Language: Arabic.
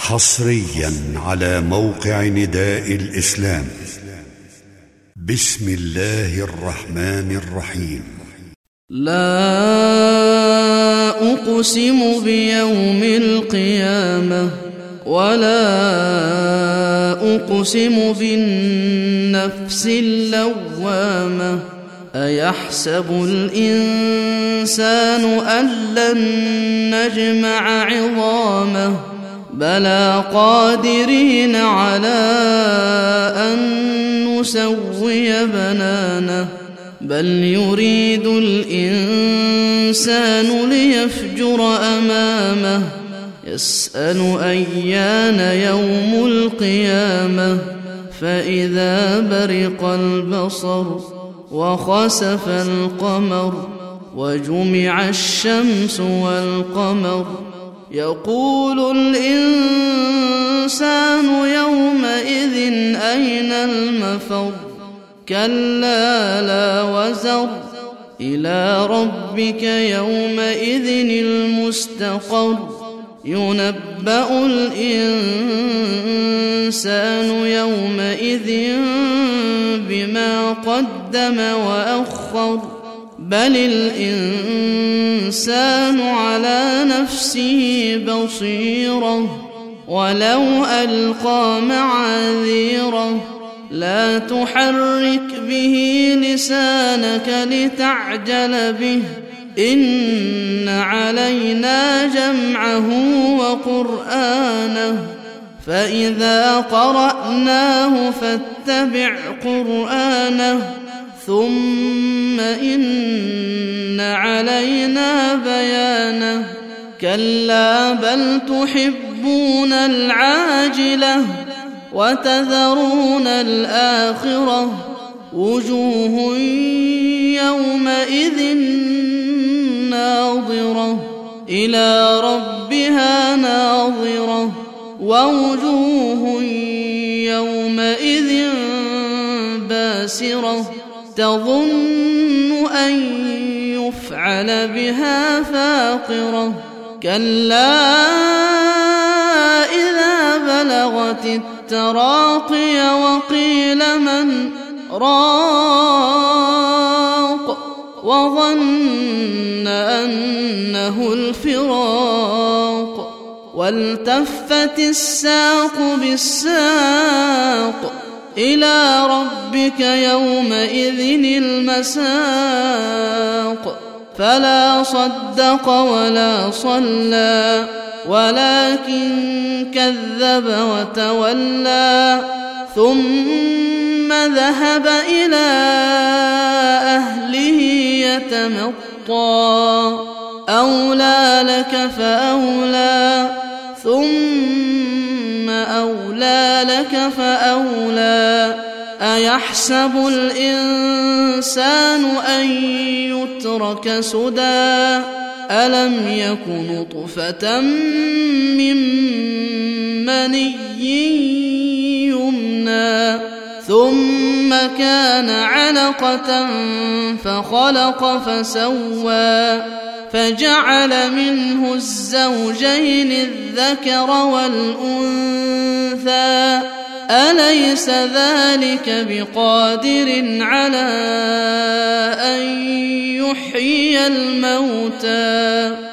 حصريا على موقع نداء الإسلام. بسم الله الرحمن الرحيم. لا أقسم بيوم القيامة ولا أقسم بالنفس اللوامة. أيحسب الإنسان أن لن نجمع عظامه بلى قادرين على أن نسوي بنانه بل يريد الإنسان ليفجر أمامه يسأل أيان يوم القيامة فإذا برق البصر وخسف القمر وجمع الشمس والقمر يقول الإنسان يومئذ أين المفر كلا لا وزر إلى ربك يومئذ المستقر ينبأ الإنسان يومئذ بما قدم وأخر بل الإنسان على نفسه بصيرة ولو ألقى معاذيره لا تحرك به لسانك لتعجل به إن علينا جمعه وقرآنه فإذا قرأناه فاتبع قرآنه ثم إن علينا بيانه كلا بل تحبون العاجلة وتذرون الآخرة وجوه يومئذ ناظرة إلى ربها ناظرة ووجوه يومئذ باسرة تظن أن يفعل بها فاقرة كلا إذا بلغت التراقي وقيل من راق وظن أنه الفراق والتفت الساق بالساق إلى ربك يومئذ المساق فلا صدق ولا صلى ولكن كذب وتولى ثم ذهب إلى أهله يتمطى أولى لك فأولى ثم أولى لك فأولى أيحسب الإنسان أن يترك سدى ألم يك نطفة من مني يمنى ثم كان علقة فخلق فسوى فجعل منه الزوجين الذكر والأنثى أليس ذلك بقادر على أن يحيي الموتى